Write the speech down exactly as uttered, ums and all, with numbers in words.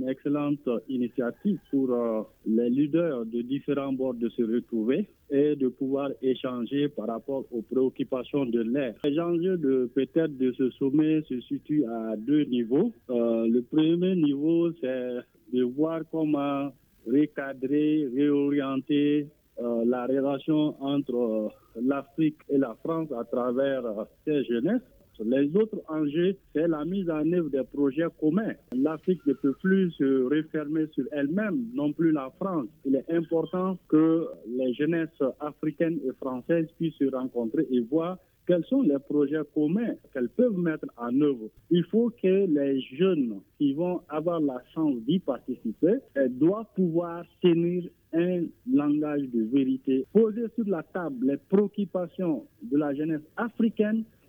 une excellente initiative pour euh, les leaders de différents bords de se retrouver et de pouvoir échanger par rapport aux préoccupations de l'air. Les enjeux de peut-être de ce sommet se situent à deux niveaux. Euh, le premier niveau, c'est de voir comment recadrer, réorienter euh, la relation entre euh, l'Afrique et la France à travers euh, ces jeunesses. Les autres enjeux, c'est la mise en œuvre des projets communs. L'Afrique ne peut plus se refermer sur elle-même, non plus la France. Il est important que les jeunesses africaines et françaises puissent se rencontrer et voir quels sont les projets communs qu'elles peuvent mettre en œuvre. Il faut que les jeunes qui vont avoir la chance d'y participer doivent pouvoir tenir un langage de vérité, poser sur la table les préoccupations de la jeunesse africaine